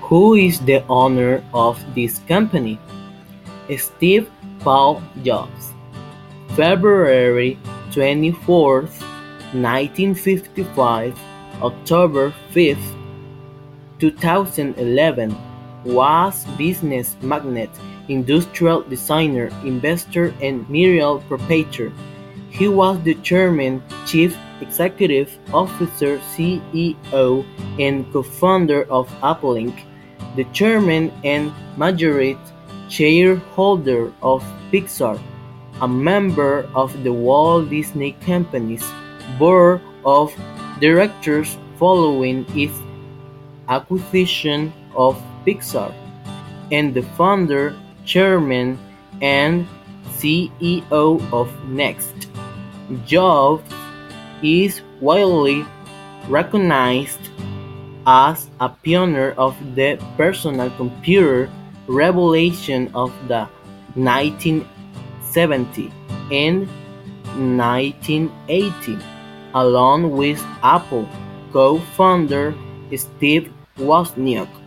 Who is the owner of this company? Steve Paul Jobs. February 24th, 1955, October 5th, 2011, was business magnate, industrial designer, investor and serial proprietor. He was the chairman, chief executive officer, CEO, and co-founder of Apple Inc., the chairman and majority shareholder of Pixar, a member of the Walt Disney Company's board of directors following its acquisition of Pixar, and the founder, chairman, and CEO of Next. Jobs is widely recognized as a pioneer of the personal computer revolution of the 1970s and 1980s, along with Apple co-founder Steve Wozniak.